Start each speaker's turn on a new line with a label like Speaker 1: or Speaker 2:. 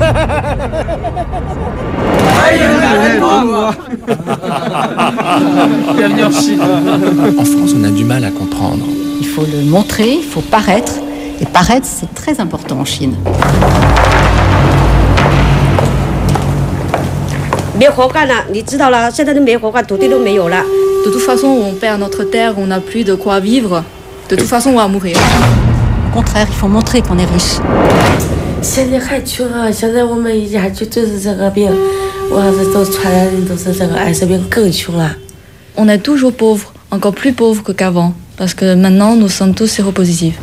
Speaker 1: Bienvenue en Chine. En France, on a du mal à comprendre.
Speaker 2: Il faut le montrer, il faut paraître. Et paraître, c'est très important en Chine.
Speaker 3: De toute façon, on perd notre terre, on n'a plus de quoi vivre. De toute façon, on va mourir.
Speaker 2: Au contraire, il faut montrer qu'on est riche.
Speaker 3: On est toujours pauvres, encore plus pauvres qu'avant, parce que maintenant, nous sommes tous séropositifs.